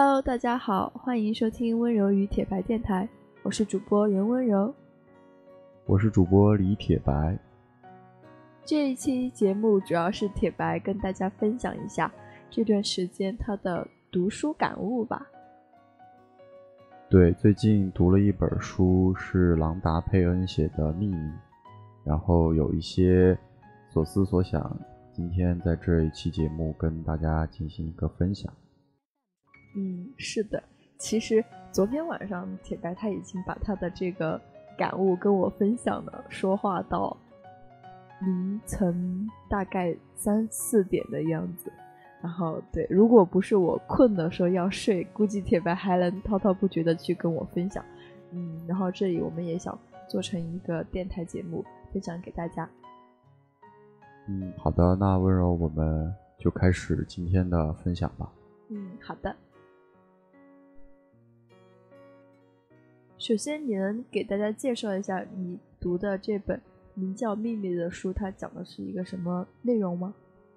Hello， 大家好，欢迎收听温柔与铁白电台，我是主播任温柔， 我是主播李铁白。 这一期节目主要是铁白跟大家分享一下这段时间他的读书感悟吧。 对，最近读了一本书，是朗达·佩恩写的《秘密》，然后有一些所思所想，今天在这一期节目跟大家进行一个分享。 是的，其实昨天晚上铁白他已经把他的这个感悟跟我分享了，说话到凌晨大概3-4点的样子。然后对，如果不是我困的说要睡，估计铁白还能滔滔不绝的去跟我分享。然后这里我们也想做成一个电台节目分享给大家。 好的，那温柔我们就开始今天的分享吧。 好的。首先你能给大家介绍一下你读的这本名叫《秘密》的书，它讲的是一个什么内容吗？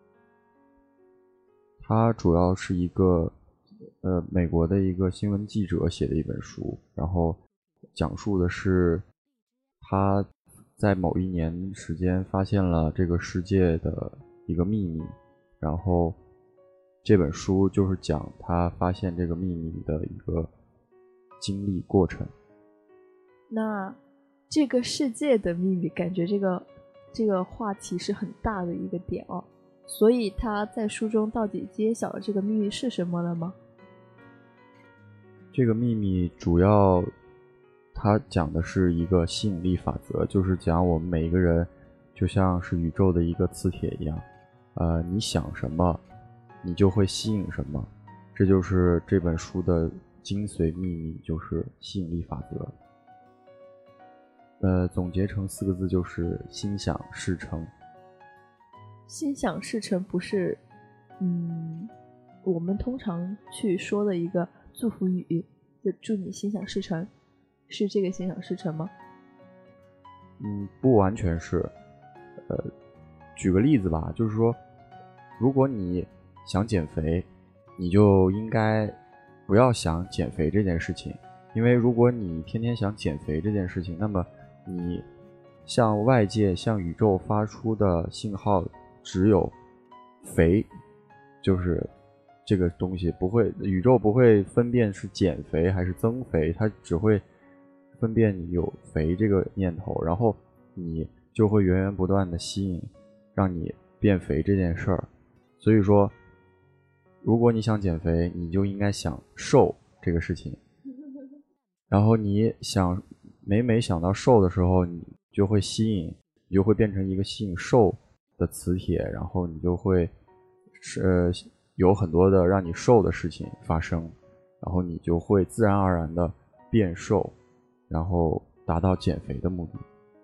它主要是一个美国的一个新闻记者写的一本书，然后讲述的是他在某一年时间发现了这个世界的一个秘密，然后这本书就是讲他发现这个秘密的一个经历过程。 那这个世界的秘密，感觉这个话题是很大的一个点哦。所以他在书中到底揭晓了这个秘密是什么了吗？ 这个秘密主要他讲的是一个吸引力法则，就是讲我们每一个人就像是宇宙的一个磁铁一样，你想什么你就会吸引什么，这就是这本书的精髓秘密，就是吸引力法则。总结成4个字就是心想事成。 心想事成不是我们通常去说的一个祝福语，就祝你心想事成，是这个心想事成吗？ 不完全是。举个例子吧，就是说如果你想减肥，你就应该不要想减肥这件事情，因为如果你天天想减肥这件事情，那么你向外界向宇宙发出的信号只有肥，就是这个东西不会，宇宙不会分辨是减肥还是增肥，它只会分辨你有肥这个念头，然后你就会源源不断的吸引让你变肥这件事儿。所以说如果你想减肥，你就应该想瘦这个事情，然后你每想到瘦的时候，你就会你就会变成一个吸引瘦的磁铁，然后你就会有很多的让你瘦的事情发生，然后你就会自然而然的变瘦，然后达到减肥的目的。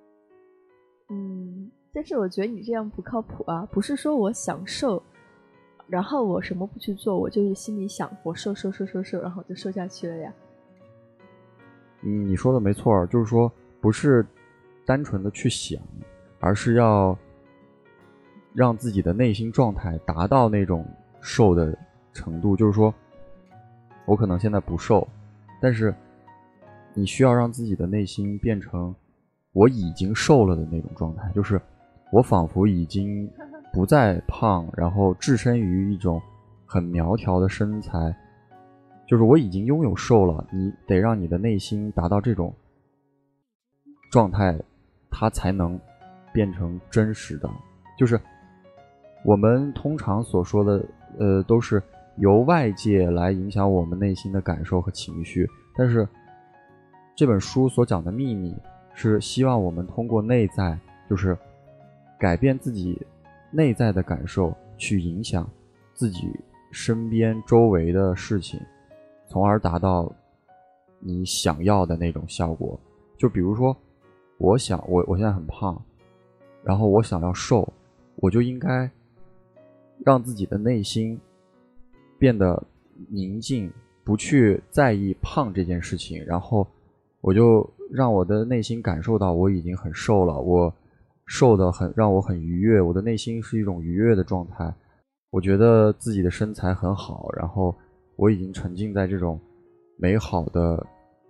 但是我觉得你这样不靠谱啊！不是说我想瘦，然后我什么不去做，我就是心里想我瘦，然后就瘦下去了呀。 你说的没错，就是说不是单纯的去想，而是要让自己的内心状态达到那种瘦的程度。就是说我可能现在不瘦，但是你需要让自己的内心变成我已经瘦了的那种状态，就是我仿佛已经不再胖，然后置身于一种很苗条的身材，就是我已经拥有瘦了，你得让你的内心达到这种状态，它才能变成真实的。就是我们通常所说的都是由外界来影响我们内心的感受和情绪，但是这本书所讲的秘密是希望我们通过内在，就是改变自己内在的感受，去影响自己身边周围的事情，从而达到你想要的那种效果。就比如说我现在很胖，然后我想要瘦，我就应该让自己的内心变得宁静，不去在意胖这件事情，然后我就让我的内心感受到我已经很瘦了，我瘦得让我很愉悦，我的内心是一种愉悦的状态，我觉得自己的身材很好，然后我已经沉浸在这种美好的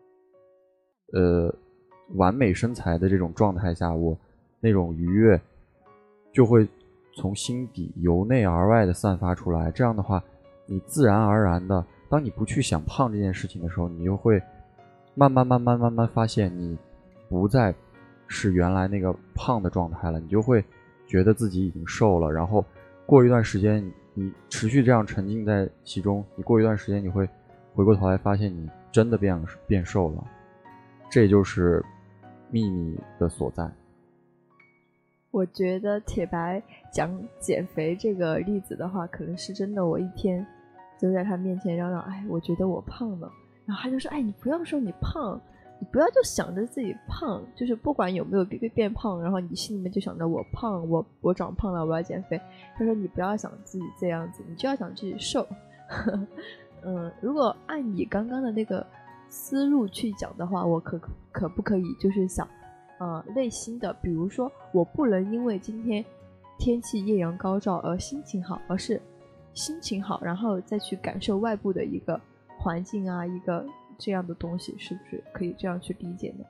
完美身材的这种状态下，我那种愉悦就会从心底由内而外的散发出来。这样的话，你自然而然的，当你不去想胖这件事情的时候，你就会慢慢发现你不再是原来那个胖的状态了，你就会觉得自己已经瘦了。然后过一段时间，你持续这样沉浸在其中，你过一段时间你会回过头来发现你真的变瘦了。这就是秘密的所在。 我觉得铁白讲减肥这个例子的话，可能是真的。我一天就在他面前嚷嚷，哎，我觉得我胖了，然后他就说，哎，你不要说你胖，你不要就想着自己胖，就是不管有没有变胖，然后你心里面就想着我胖，我长胖了，我要减肥。他说你不要想自己这样子，你就要想自己瘦。如果按你刚刚的那个思路去讲的话，我可不可以就是想内心的，比如说我不能因为今天天气艳阳高照而心情好，而是心情好然后再去感受外部的一个环境啊，一个这样的东西，是不是可以这样去理解呢？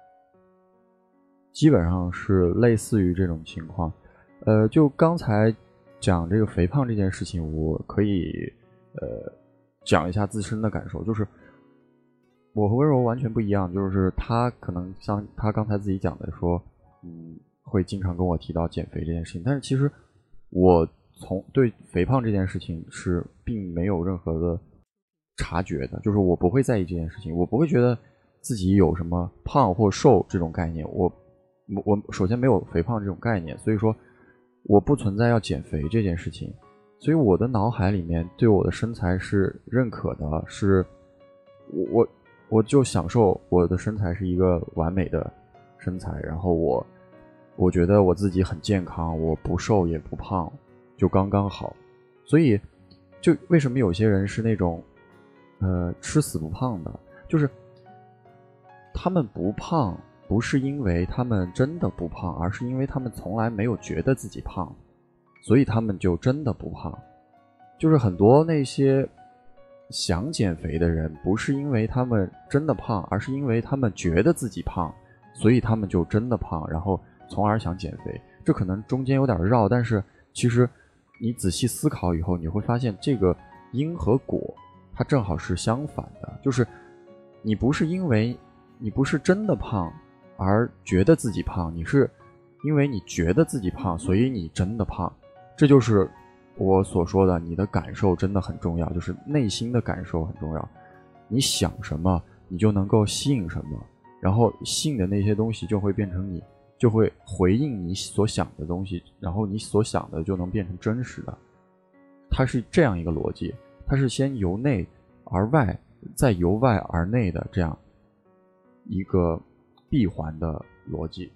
基本上是类似于这种情况。就刚才讲这个肥胖这件事情，我可以讲一下自身的感受。就是我和温柔完全不一样，就是他可能像他刚才自己讲的说，会经常跟我提到减肥这件事情，但是其实我对肥胖这件事情是并没有任何的察觉的，就是我不会在意这件事情，我不会觉得自己有什么胖或瘦这种概念，我首先没有肥胖这种概念，所以说我不存在要减肥这件事情，所以我的脑海里面对我的身材是认可的，是我就享受我的身材是一个完美的身材，然后我觉得我自己很健康，我不瘦也不胖，就刚刚好。所以就为什么有些人是那种吃死不胖的，就是他们不胖不是因为他们真的不胖，而是因为他们从来没有觉得自己胖，所以他们就真的不胖。就是很多那些想减肥的人，不是因为他们真的胖，而是因为他们觉得自己胖，所以他们就真的胖，然后从而想减肥。这可能中间有点绕，但是其实你仔细思考以后，你会发现这个因和果它正好是相反的，就是你不是真的胖而觉得自己胖，你是因为你觉得自己胖，所以你真的胖。这就是我所说的，你的感受真的很重要，就是内心的感受很重要。你想什么，你就能够吸引什么，然后吸引的那些东西就会变成你，就会回应你所想的东西，然后你所想的就能变成真实的。它是这样一个逻辑，它是先由内而外，再由外而内的这样一个闭环的逻辑。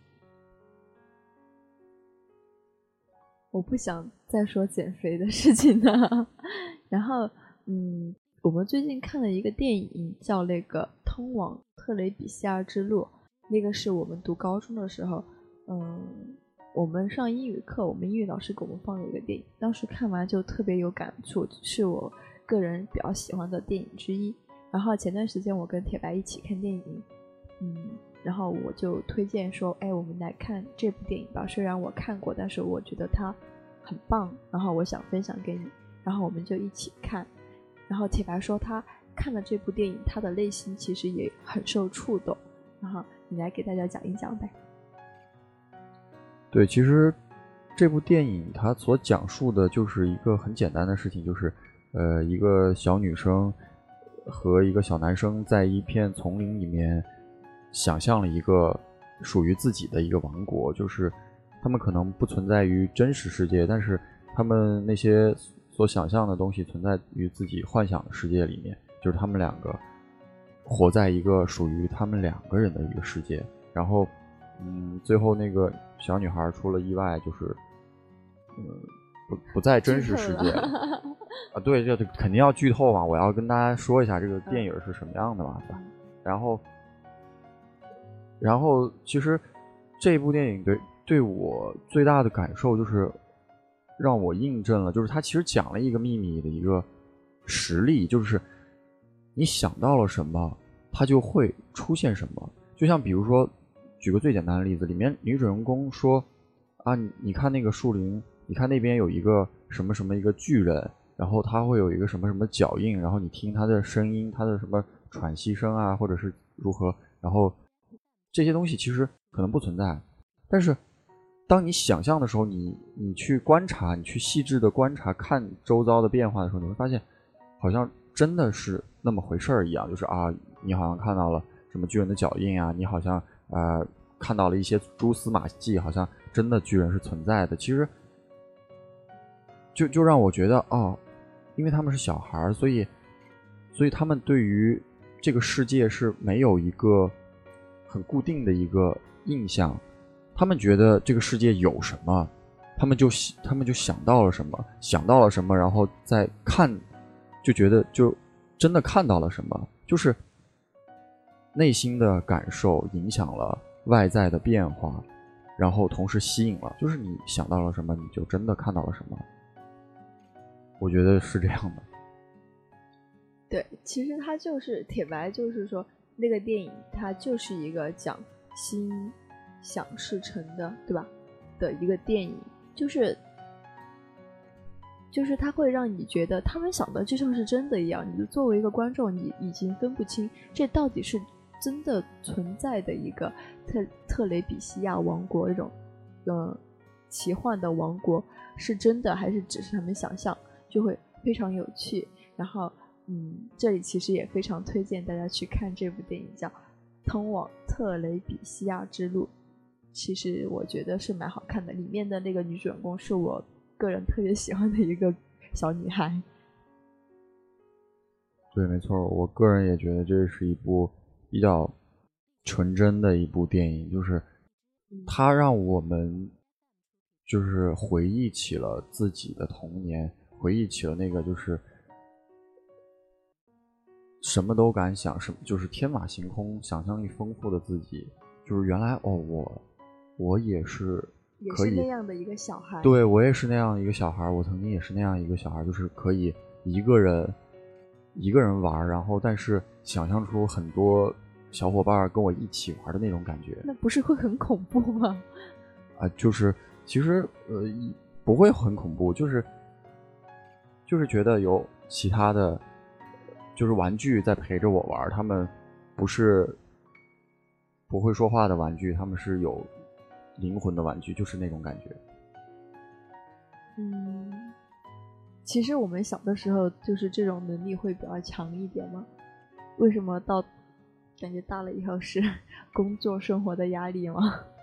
我不想再说减肥的事情了。然后，我们最近看了一个电影，叫那个《通往特雷比西亚之路》，那个是我们读高中的时候，我们上英语课，我们英语老师给我们放了一个电影，当时看完就特别有感触，是我个人比较喜欢的电影之一。然后前段时间我跟铁白一起看电影，然后我就推荐说，哎，我们来看这部电影吧。虽然我看过，但是我觉得它很棒，然后我想分享给你。然后我们就一起看。然后铁白说他看了这部电影，他的内心其实也很受触动。然后你来给大家讲一讲呗。 对，其实这部电影它所讲述的就是一个很简单的事情，就是一个小女生和一个小男生在一片丛林里面想象了一个属于自己的一个王国，就是他们可能不存在于真实世界，但是他们那些所想象的东西存在于自己幻想的世界里面，就是他们两个活在一个属于他们两个人的一个世界。然后最后那个小女孩出了意外，就是不在真实世界了啊。对，这肯定要剧透嘛，我要跟大家说一下这个电影是什么样的嘛，对吧？然后其实这部电影对我最大的感受就是让我印证了，就是它其实讲了一个秘密的一个实例，就是你想到了什么，它就会出现什么。就像比如说，举个最简单的例子，里面女主人公说啊，你看那个树林，你看那边有一个什么什么一个巨人，然后他会有一个什么什么脚印，然后你听他的声音，他的什么喘息声啊，或者是如何，然后这些东西其实可能不存在，但是当你想象的时候，你去观察，你去细致的观察，看周遭的变化的时候，你会发现，好像真的是那么回事儿一样，就是啊，你好像看到了什么巨人的脚印啊，你好像看到了一些蛛丝马迹，好像真的巨人是存在的。其实就让我觉得哦，因为他们是小孩，所以他们对于这个世界是没有一个很固定的一个印象。他们觉得这个世界有什么，他们就想到了什么，然后再看，就觉得就真的看到了什么，就是内心的感受影响了外在的变化，然后同时吸引了，就是你想到了什么，你就真的看到了什么。我觉得是这样的。 对，其实它就是铁白，就是说那个电影它就是一个讲心想事成的，对吧？的一个电影，就是它会让你觉得他们想的就像是真的一样。你作为一个观众，你已经分不清这到底是真的存在的一个特雷比西亚王国，这种奇幻的王国是真的还是只是他们想象，就会非常有趣。然后这里其实也非常推荐大家去看这部电影，叫《通往特雷比西亚之路》。其实我觉得是蛮好看的，里面的那个女主人公是我个人特别喜欢的一个小女孩。 对，没错，我个人也觉得这是一部比较纯真的一部电影，就是它让我们就是回忆起了自己的童年，回忆起了那个就是什么都敢想，就是天马行空、想象力丰富的自己。就是原来我也是可以那样的一个小孩。 对，我也是那样一个小孩，我曾经也是那样一个小孩，就是可以一个人玩，然后但是想象出很多小伙伴跟我一起玩的那种感觉。 那不是会很恐怖吗？ 就是其实不会很恐怖，就是觉得有其他的就是玩具在陪着我玩，他们不是不会说话的玩具，他们是有灵魂的玩具，就是那种感觉。 其实我们小的时候就是这种能力会比较强一点吗？为什么到感觉大了以后是工作生活的压力吗？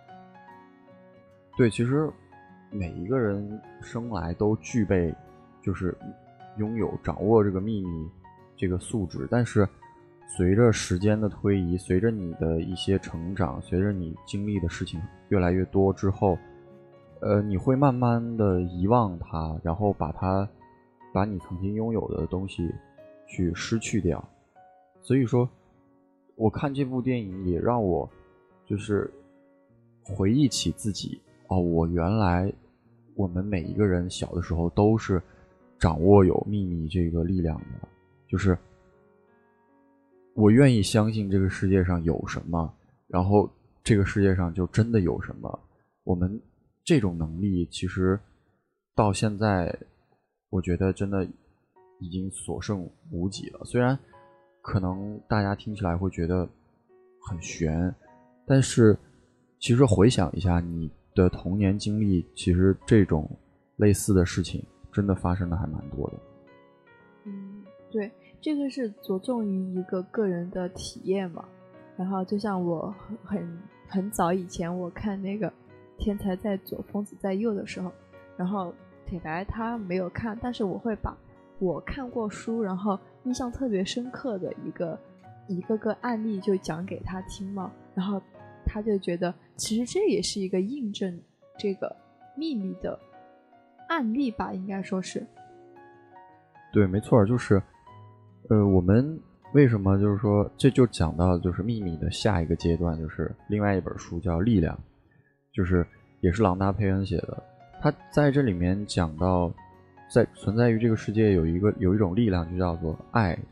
对，其实每一个人生来都具备就是拥有掌握这个秘密这个素质，但是随着时间的推移，随着你的一些成长，随着你经历的事情越来越多之后，你会慢慢的遗忘它，然后把你曾经拥有的东西去失去掉。所以说我看这部电影也让我就是回忆起自己，我原来我们每一个人小的时候都是掌握有秘密这个力量的，就是我愿意相信这个世界上有什么，然后这个世界上就真的有什么。我们这种能力其实到现在我觉得真的已经所剩无几了。虽然可能大家听起来会觉得很悬，但是其实回想一下你的童年经历，其实这种类似的事情真的发生的还蛮多的。 对，这个是着重于一个个人的体验嘛。然后就像我很早以前我看那个天才在左疯子在右的时候，然后铁白他没有看，但是我会把我看过书然后印象特别深刻的一个个案例就讲给他听嘛，然后他就觉得其实这也是一个印证这个秘密的案例吧，应该说是。 对，没错，就是我们为什么就是说这就讲到就是秘密的下一个阶段，就是另外一本书叫《力量》，就是也是朗达·佩恩写的。他在这里面讲到，在存在于这个世界有一种力量，就叫做爱。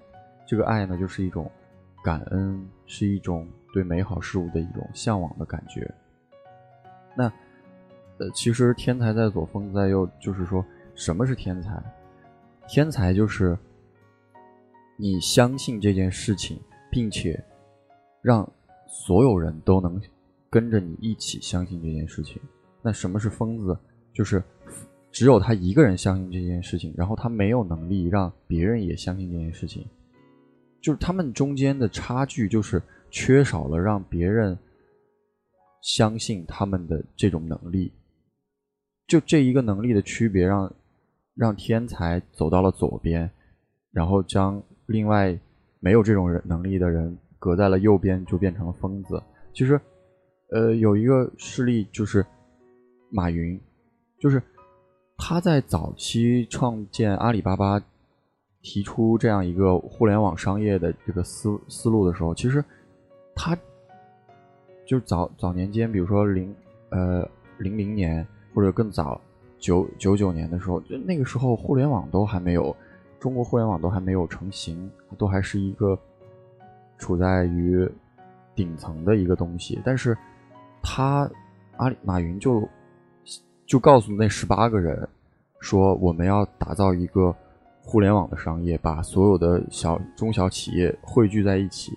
这个爱呢，就是一种感恩，是一种对美好事物的一种向往的感觉。那其实天才在左，疯子在右，就是说什么是天才？天才就是你相信这件事情，并且让所有人都能跟着你一起相信这件事情。那什么是疯子？就是只有他一个人相信这件事情，然后他没有能力让别人也相信这件事情，就是他们中间的差距，就是缺少了让别人相信他们的这种能力。就这一个能力的区别，让天才走到了左边，然后将另外没有这种能力的人隔在了右边，就变成了疯子。其实有一个事例就是马云，就是他在早期创建阿里巴巴，提出这样一个互联网商业的这个思路的时候，其实他就是早年间，比如说00年或者更早99年的时候，就那个时候互联网都还没有，中国互联网都还没有成型，都还是一个处在于顶层的一个东西。但是马云就告诉那18个人说，我们要打造一个互联网的商业，把所有的中小企业汇聚在一起。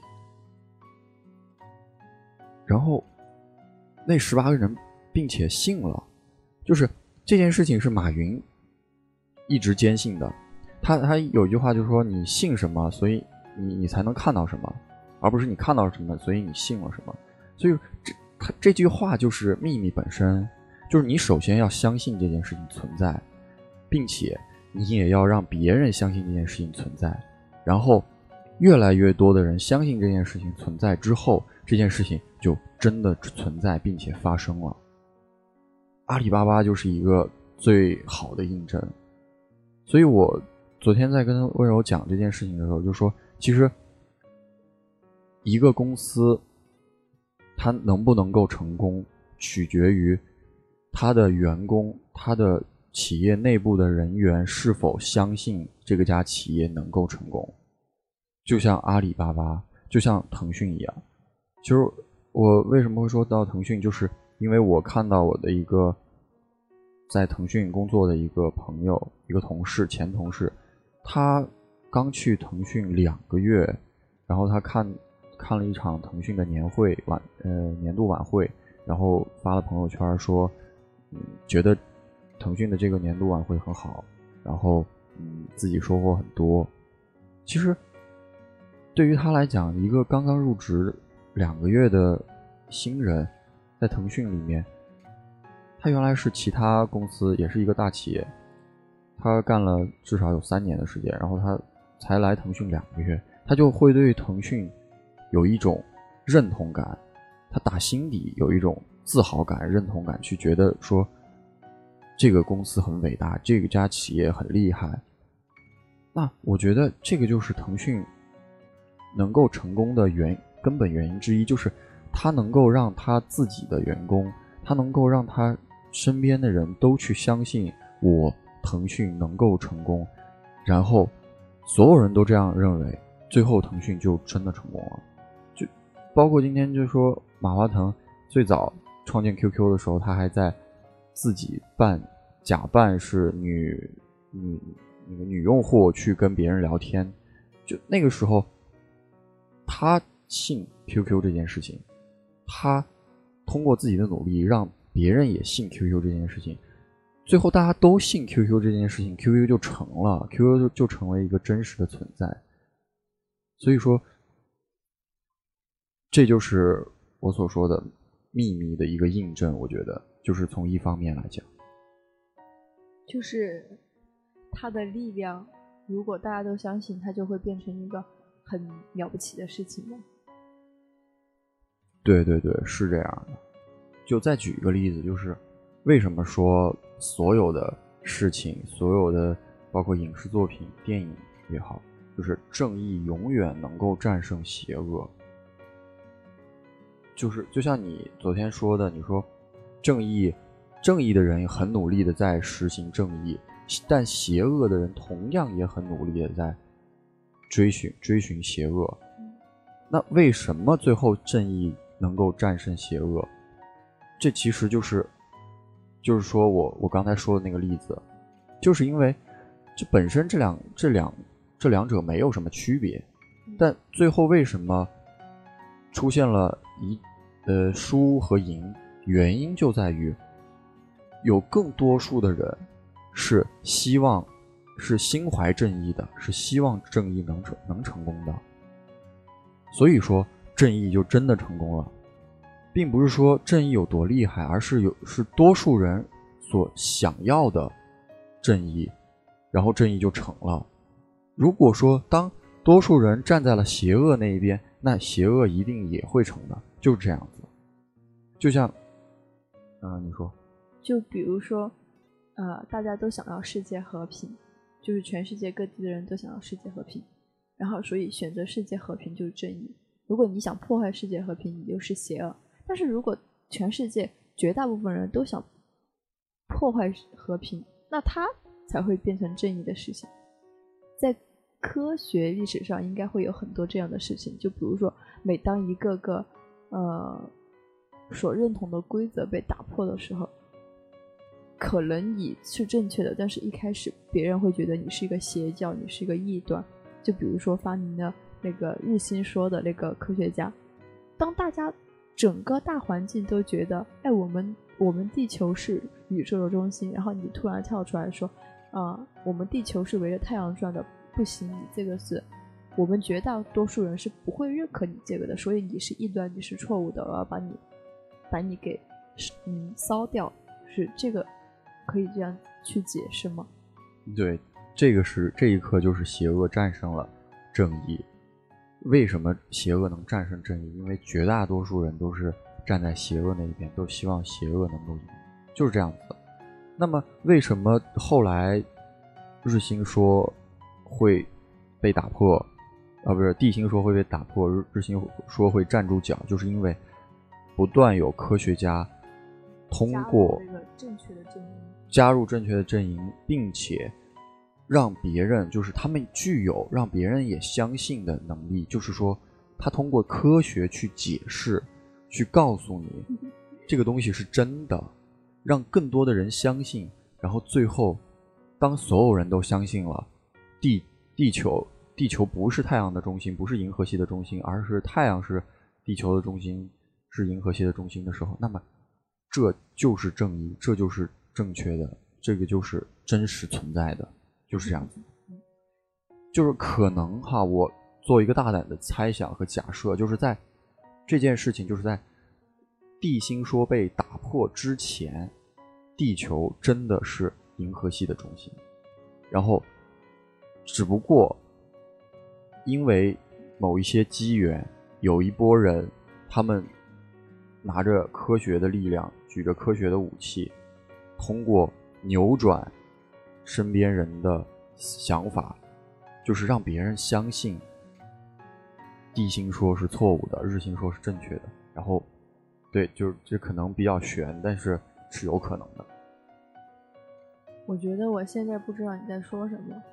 然后那18个人并且信了，就是这件事情是马云一直坚信的。他有一句话就是说，你信什么，所以你才能看到什么，而不是你看到什么，所以你信了什么。所以这句话就是秘密本身，就是你首先要相信这件事情存在，并且你也要让别人相信这件事情存在，然后越来越多的人相信这件事情存在之后，这件事情就真的存在并且发生了。阿里巴巴就是一个最好的印证。所以我昨天在跟温柔讲这件事情的时候就说，其实一个公司它能不能够成功，取决于它的员工，它的企业内部的人员是否相信这个家企业能够成功。就像阿里巴巴，就像腾讯一样。其实我为什么会说到腾讯，就是因为我看到我的一个在腾讯工作的一个朋友，一个同事，前同事，他刚去腾讯2个月，然后他看了一场腾讯的年度晚会，然后发了朋友圈说，觉得腾讯的这个年度晚会很好，然后自己收获很多。其实对于他来讲，一个刚刚入职2个月的新人，在腾讯里面，他原来是其他公司，也是一个大企业，他干了至少有3年的时间，然后他才来腾讯2个月，他就会对腾讯有一种认同感，他打心底有一种自豪感、认同感，去觉得说这个公司很伟大，这家企业很厉害。那我觉得这个就是腾讯能够成功的根本原因之一，就是他能够让他自己的员工，他能够让他身边的人都去相信我腾讯能够成功，然后所有人都这样认为，最后腾讯就真的成功了。就包括今天就说马化腾最早创建 QQ 的时候，他还在自己假扮是女用户去跟别人聊天，就那个时候他信 QQ 这件事情，他通过自己的努力让别人也信 QQ 这件事情，最后大家都信 QQ 这件事情， QQ 就成了， QQ 就成为一个真实的存在。所以说这就是我所说的秘密的一个印证，我觉得就是从一方面来讲， 就是它的力量，如果大家都相信，它就会变成一个很了不起的事情了。 对对对，是这样的。就再举一个例子，就是为什么说所有的事情，所有的包括影视作品、电影也好，就是正义永远能够战胜邪恶。就像你昨天说的，你说正义的人很努力的在实行正义，但邪恶的人同样也很努力的在追寻邪恶。那为什么最后正义能够战胜邪恶？这其实就是说我刚才说的那个例子，就是因为这本身这两者没有什么区别，但最后为什么出现了输和赢？原因就在于有更多数的人是心怀正义的，是希望正义能成功的，所以说正义就真的成功了，并不是说正义有多厉害，而是多数人所想要的正义，然后正义就成了。如果说当多数人站在了邪恶那一边，那邪恶一定也会成的，就是这样子。就像你说， 就比如说大家都想要世界和平，就是全世界各地的人都想要世界和平，然后所以选择世界和平就是正义。如果你想破坏世界和平，你就是邪恶。但是如果全世界绝大部分人都想破坏和平，那它才会变成正义的事情。在科学历史上应该会有很多这样的事情，就比如说每当一个个所认同的规则被打破的时候，可能你是正确的，但是一开始别人会觉得你是一个邪教，你是一个异端。就比如说发明的那个日心说的那个科学家，当大家整个大环境都觉得我们地球是宇宙的中心，然后你突然跳出来说我们地球是围着太阳转的，不行，你这个是我们绝大多数人是不会认可你这个的，所以你是异端，你是错误的，我要把你给烧掉，是这个可以这样去解释吗？ 对，这一刻就是邪恶战胜了正义。为什么邪恶能战胜正义？因为绝大多数人都是站在邪恶那一边，都希望邪恶能够赢，就是这样子。那么为什么后来日心说会被打破不是地心说会被打破，日心说会站住脚，就是因为不断有科学家通过加入正确的阵营，并且让别人，就是他们具有让别人也相信的能力，就是说他通过科学去解释，去告诉你这个东西是真的，让更多的人相信，然后最后当所有人都相信了地球不是太阳的中心，不是银河系的中心，而是太阳是地球的中心，是银河系的中心的时候，那么这就是正义，这就是正确的，这个就是真实存在的，就是这样子。就是可能我做一个大胆的猜想和假设，就是在这件事情，就是在地心说被打破之前，地球真的是银河系的中心，然后只不过因为某一些机缘，有一波人他们拿着科学的力量，举着科学的武器，通过扭转身边人的想法，就是让别人相信地心说是错误的，日心说是正确的。然后对，就是这可能比较悬，但是是有可能的。 我觉得我现在不知道你在说什么。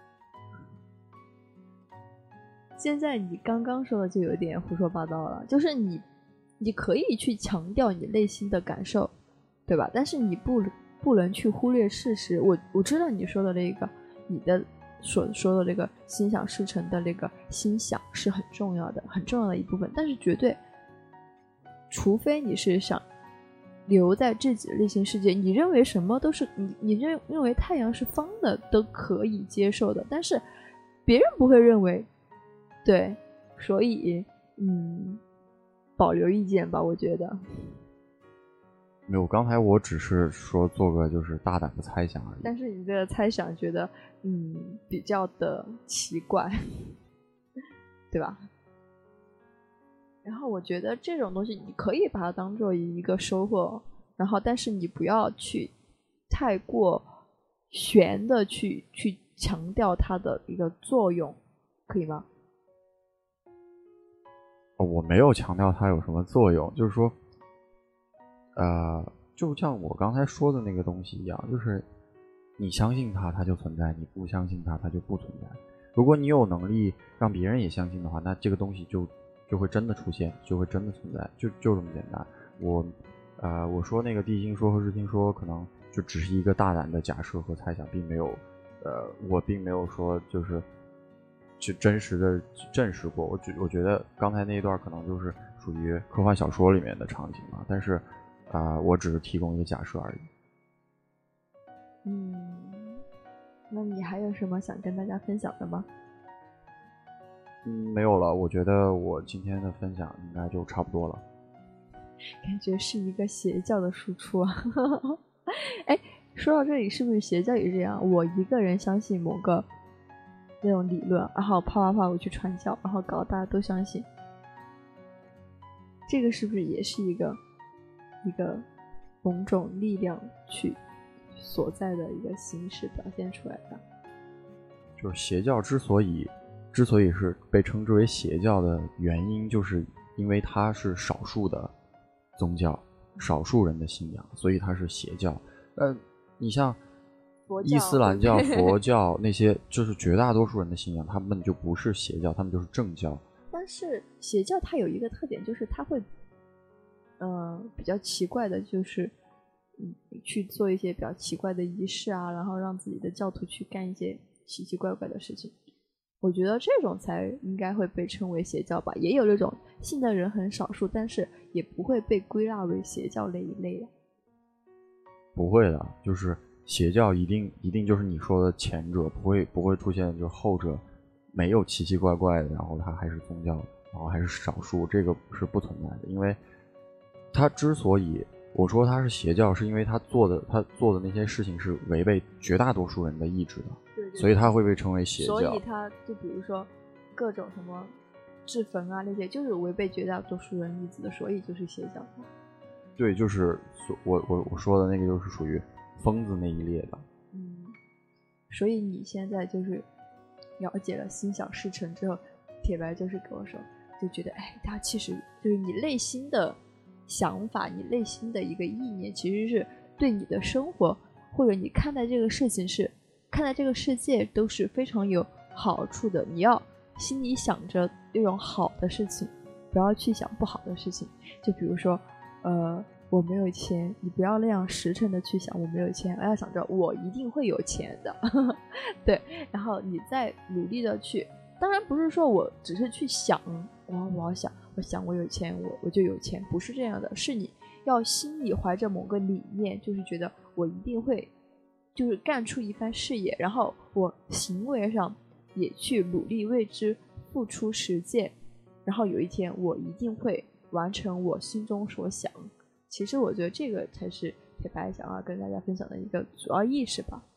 现在你刚刚说的就有点胡说八道了，就是你可以去强调你内心的感受，对吧？但是你不能去忽略事实。我知道你说的那个，你的所说的那个心想事成的那个心想是很重要的一部分，但是绝对，除非你是想留在自己的内心世界，你认为什么都是你认为太阳是方的都可以接受的，但是别人不会认为。对，所以保留意见吧，我觉得。 没有，刚才我只是说做个就是大胆的猜想而已。 但是你这个猜想觉得比较的奇怪，对吧？然后我觉得这种东西你可以把它当做一个收获，然后但是你不要去太过玄的去强调它的一个作用，可以吗？ 我没有强调它有什么作用，就是说就像我刚才说的那个东西一样，就是你相信它就存在，你不相信它就不存在。 如果你有能力让别人也相信的话，那这个东西就会真的出现，就会真的存在，就这么简单。我说那个地心说和日心说可能就只是一个大胆的假设和猜想，并没有我并没有说就是去真实的证实过。我觉得刚才那一段可能就是属于科幻小说里面的场景嘛，但是我只是提供一个假设而已。 那你还有什么想跟大家分享的吗？ 没有了，我觉得我今天的分享应该就差不多了。 感觉是一个邪教的输出啊。哎，说到这里，是不是邪教也是这样？我一个人相信某个那种理论，然后啪我去传教，然后搞得大家都相信。这个是不是也是一个某种力量去所在的一个形式表现出来的？ 就是邪教之所以是被称之为邪教的原因，就是因为它是少数的宗教，少数人的信仰，所以它是邪教。你像伊斯兰教、佛教那些，就是绝大多数人的信仰，他们就不是邪教，他们就是正教。 但是邪教它有一个特点，就是它会比较奇怪的，就是去做一些比较奇怪的仪式啊，然后让自己的教徒去干一些奇奇怪怪的事情。我觉得这种才应该会被称为邪教吧。也有那种信的人很少数，但是也不会被归纳为邪教那一类的。 不会的，就是邪教一定就是你说的前者，不会出现就是后者没有奇奇怪怪的，然后它还是宗教，然后还是少数，这个是不存在的。因为它之所以我说它是邪教，是因为他做的那些事情是违背绝大多数人的意志的， 对， 所以它会被称为邪教。 所以它就比如说各种什么制坟啊那些，就是违背绝大多数人意志的，所以就是邪教。 对，就是我说的那个，就是属于疯子那一列的。 所以你现在就是了解了心想事成之后，铁白就是跟我说，就觉得他其实就是你内心的想法，你内心的一个意念，其实是对你的生活或者你看待这个事情是看待这个世界都是非常有好处的。你要心里想着那种好的事情，不要去想不好的事情。就比如说我没有钱，你不要那样实诚的去想我没有钱，而要想着我一定会有钱的。对，然后你再努力的去，当然不是说我只是去想我想我有钱我就有钱，不是这样的，是你要心里怀着某个理念，就是觉得我一定会就是干出一番事业，然后我行为上也去努力为之付出实践，然后有一天我一定会完成我心中所想。其实我觉得这个才是铁白想要跟大家分享的一个主要意识吧。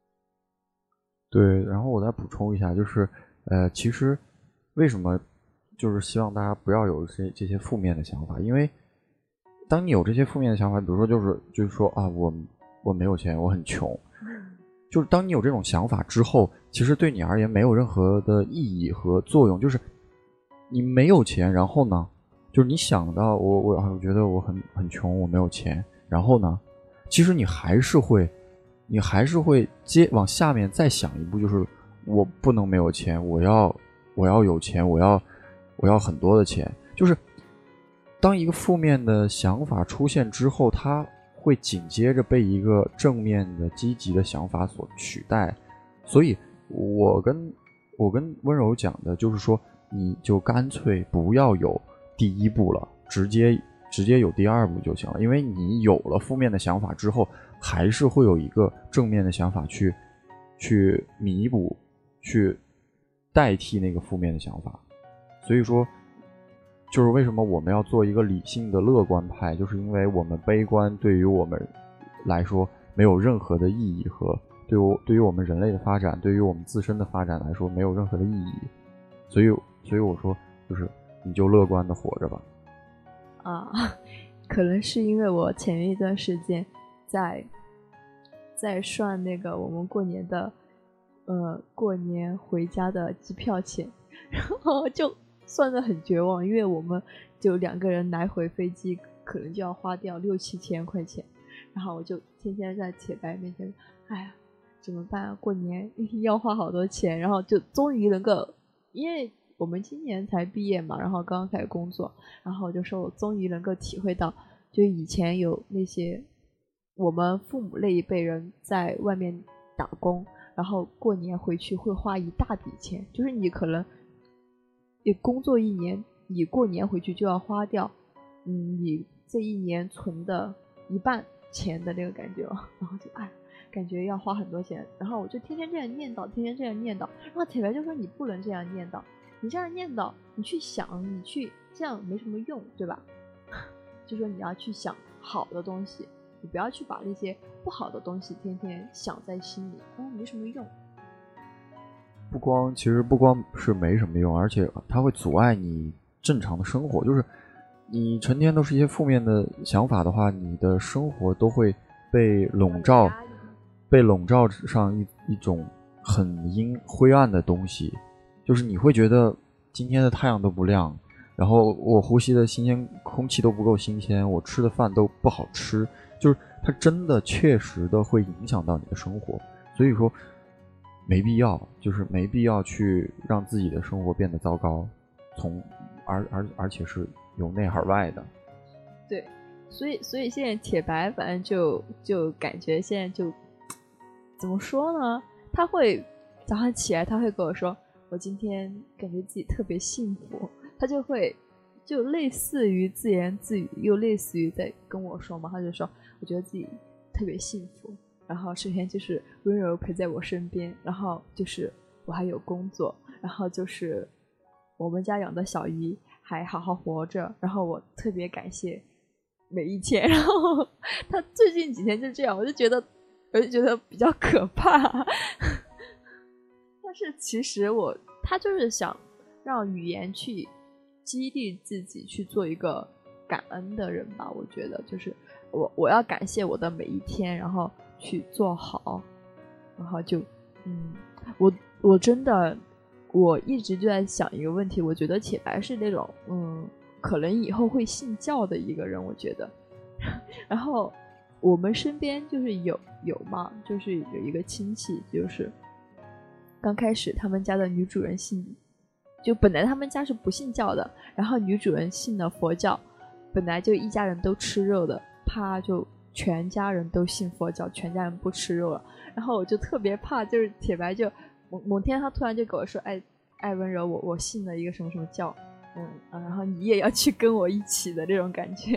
对，然后我再补充一下，就是其实为什么就是希望大家不要有这些负面的想法，因为当你有这些负面的想法，比如说就是说啊，我没有钱，我很穷，就是当你有这种想法之后，其实对你而言没有任何的意义和作用。就是你没有钱，然后呢，就是你想到我觉得我很穷，我没有钱，然后呢，其实你还是会往下面再想一步，就是我不能没有钱，我要有钱，我要很多的钱。就是当一个负面的想法出现之后，它会紧接着被一个正面的积极的想法所取代。所以我跟温柔讲的就是说，你就干脆不要有第一步了，直接有第二步就行了。因为你有了负面的想法之后，还是会有一个正面的想法去弥补，去代替那个负面的想法。所以说就是为什么我们要做一个理性的乐观派，就是因为我们悲观对于我们来说没有任何的意义，和对于我们人类的发展，对于我们自身的发展来说没有任何的意义。所以我说，就是你就乐观的活着吧。 可能是因为我前面一段时间在算那个我们过年的过年回家的机票钱，然后就算得很绝望，因为我们就2个人来回飞机可能就要花掉6-7千块钱，然后我就天天在铁白面前， 怎么办？过年要花好多钱，然后就终于能够，因为我们今年才毕业嘛，然后刚刚开始工作，然后就说我终于能够体会到，就以前有那些我们父母那一辈人在外面打工，然后过年回去会花一大笔钱，就是你可能你工作一年，你过年回去就要花掉，你这一年存的一半钱的那个感觉，然后就感觉要花很多钱，然后我就天天这样念叨，天天这样念叨，然后铁白就说你不能这样念叨，你这样念叨，你去想，你去这样没什么用，对吧？就说你要去想好的东西，你不要去把那些不好的东西天天想在心里，没什么用。 其实不光是没什么用，而且它会阻碍你正常的生活。就是你成天都是一些负面的想法的话，你的生活都会被笼罩上一种很灰暗的东西。就是你会觉得今天的太阳都不亮，然后我呼吸的新鲜空气都不够新鲜，我吃的饭都不好吃，就是它真的确实的会影响到你的生活。所以说没必要去让自己的生活变得糟糕，而且是有内而外的。 对，所以现在铁白反正就感觉现在就怎么说呢？他会早上起来他会跟我说，我今天感觉自己特别幸福，他就类似于自言自语，又类似于在跟我说嘛，他就说我觉得自己特别幸福。然后首先就是温柔陪在我身边，然后就是我还有工作，然后就是我们家养的小鱼还好好活着，然后我特别感谢每一天。然后他最近几天就这样，我就觉得比较可怕。但是其实他就是想让语言去激励自己去做一个感恩的人吧，我觉得就是我要感谢我的每一天，然后去做好，然后就我真的我一直就在想一个问题，我觉得铁白是那种可能以后会信教的一个人，我觉得。然后我们身边就是有嘛，就是有一个亲戚，就是刚开始他们家的女主人就本来他们家是不信教的，然后女主人信了佛教，本来就一家人都吃肉的，怕就全家人都信佛教，全家人不吃肉了。然后我就特别怕，就是铁白就某天他突然就跟我说，爱温柔，我信了一个什么什么教，然后你也要去跟我一起的这种感觉。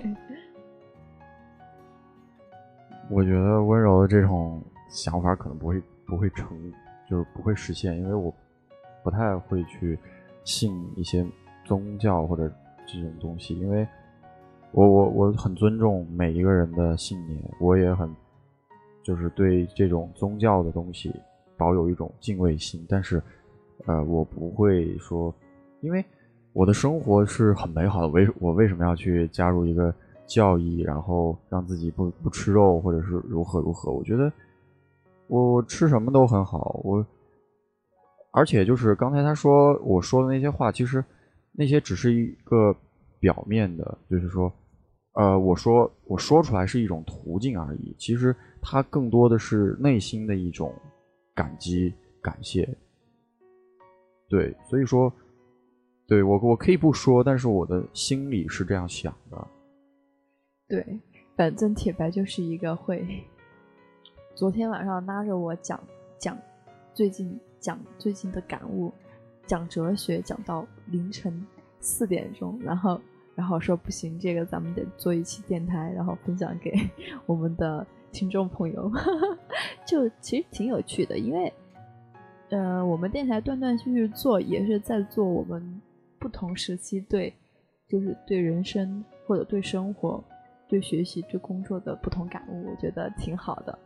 我觉得温柔的这种想法可能不会就是不会实现，因为我不太会去信一些宗教或者这种东西，因为我很尊重每一个人的信念，我也很就是对这种宗教的东西保有一种敬畏心，但是我不会说，因为我的生活是很美好的，我为什么要去加入一个教义，然后让自己不吃肉，或者是如何？我觉得我吃什么都很好，而且就是刚才我说的那些话，其实那些只是一个表面的，就是说我说出来是一种途径而已，其实它更多的是内心的一种感激感谢。对，所以说对我可以不说，但是我的心里是这样想的。 对，反正铁白就是一个会昨天晚上拉着我讲最近的感悟，讲哲学讲到凌晨4点钟，然后说不行，这个咱们得做一期电台，然后分享给我们的听众朋友。就其实挺有趣的，因为我们电台断断续续做，也是在做我们不同时期就是对人生或者对生活对学习对工作的不同感悟，我觉得挺好的。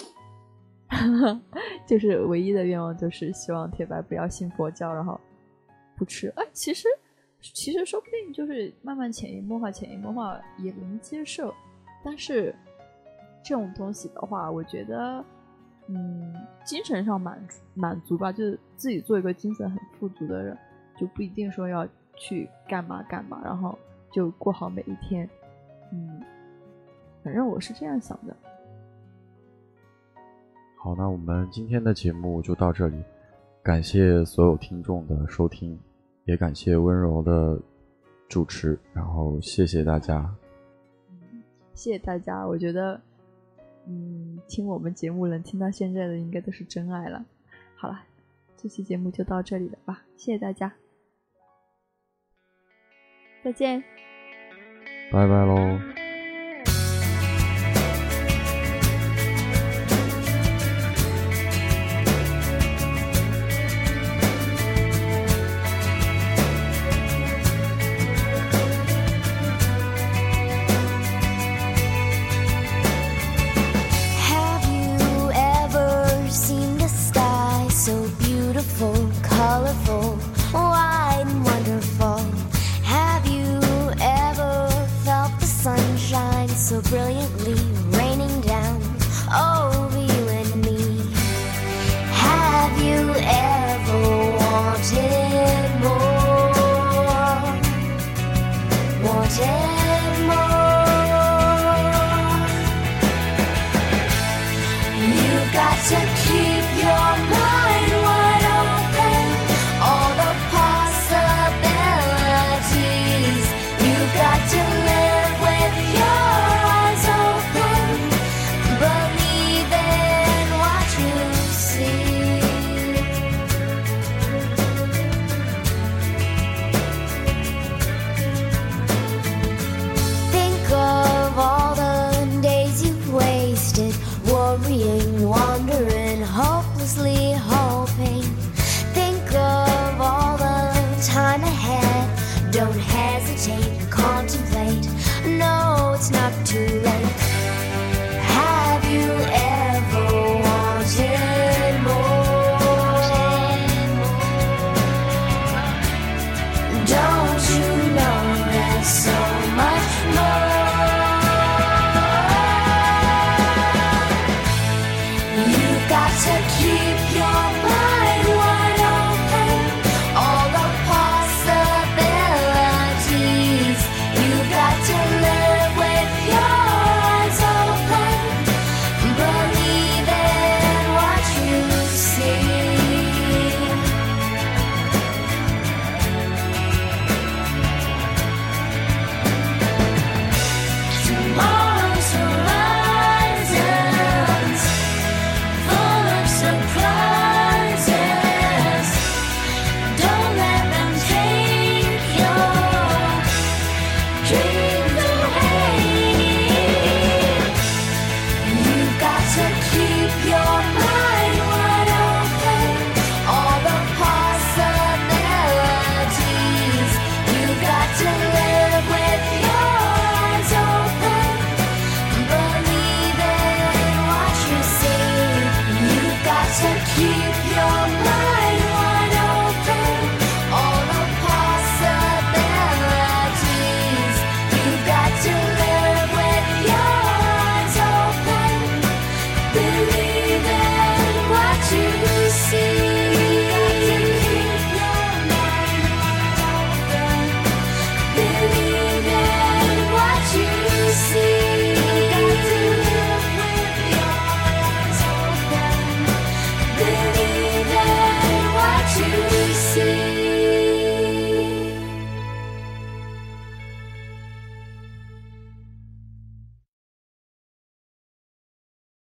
就是唯一的愿望就是希望铁白不要信佛教，然后不吃。其实说不定就是慢慢潜移默化也能接受，但是这种东西的话，我觉得精神上满足吧，就是自己做一个精神很富足的人，就不一定说要去干嘛，然后就过好每一天。反正我是这样想的。 好，那我们今天的节目就到这里，感谢所有听众的收听，也感谢温柔的主持，然后谢谢大家。 谢谢大家，我觉得听我们节目能听到现在的应该都是真爱了。好了，这期节目就到这里了吧，谢谢大家，再见， 拜拜喽。 Colorful, wide and wonderful. Have you ever felt the sunshine so brilliantly raining down? Oh,